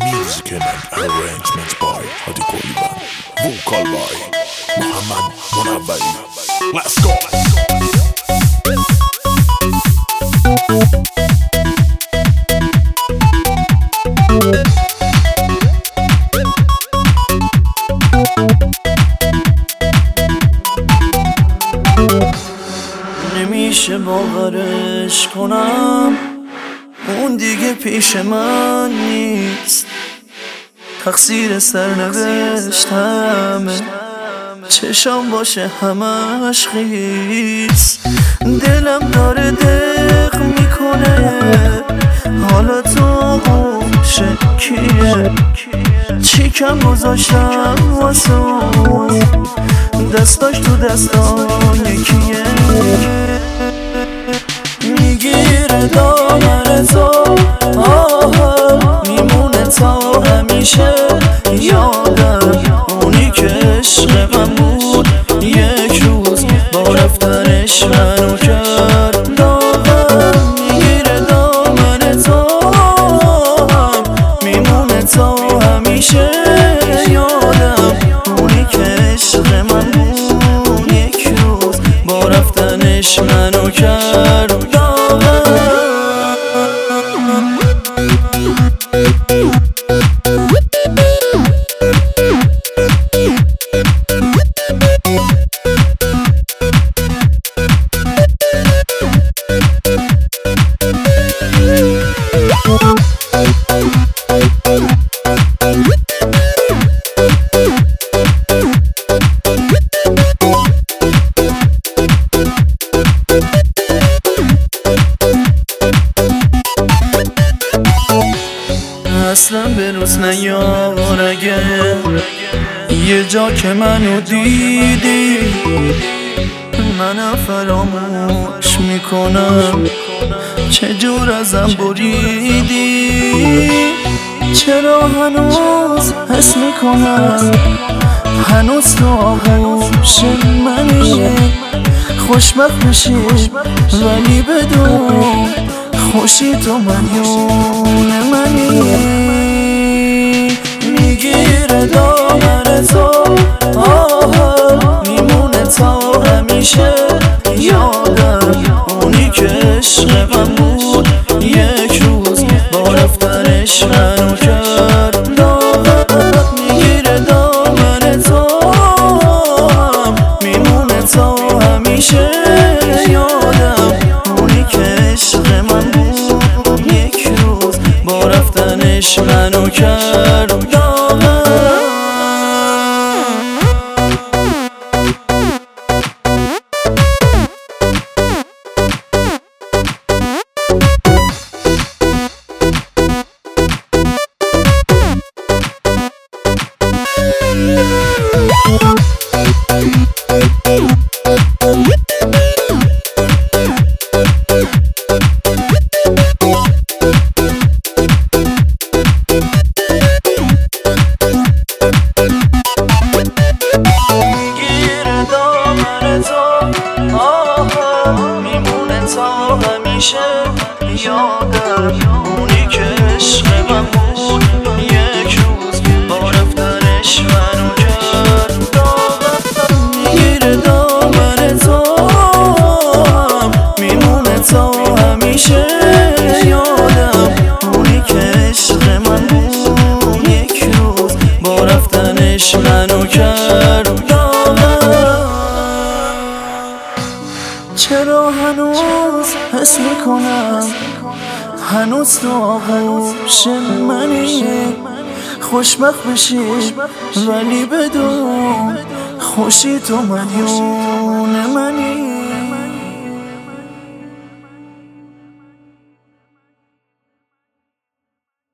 Music and arrangements by Hadi Koliban. Vocal by Muhammad Munawwari. Let's go. نمیشه باورش کنم اون دیگه پیش من نیست، تقصیر سرنوشتمه، چشام باشه همش خیس، دلم داره دق میکنه حالا تو گوشه کیه، چی کم گذاشتم واسه دستاش تو دستان یکیه، میگیره دامن تو میمونه تا همیشه یادم، اونی که عشق من بود یک روز با رفتنش منو کرد داغم، میگیره دامن تو میمونه تا همیشه یادم، اونی که عشق من بود یک روز با رفتنش منو کرد داغم. اصلا به روز نیار اگه یه جا که منو دیدی، منم فراموش میکنم چجور ازم بریدی، چرا هنوز حس میکنم هنوز تو آغوش منی، خوشبخت بشی ولی بدون خوشی تو مدیون منی، میگیره دامن تو میمونه تا همیشه یادم، اونی که عشق من بود یک روز با رفتنش منو کرد داغم، میگیره دامن تو میمونه تا همیشه یادم، اونی که عشق من بود یک روز با رفتنش منو کرد داغم. میمونه تا همیشه یادم، اونی که عشق من بود یک روز با رفتنش منو کرد داغم، میگیره دامن تو میمونه تا همیشه یادم، اونی که عشق من بود یک روز با رفتنش منو کرد داغم، چرا هنوز حس میکنم هنوز تو آغوش منی، خوشبخت بشی ولی بدون خوشی تو مدیون منی.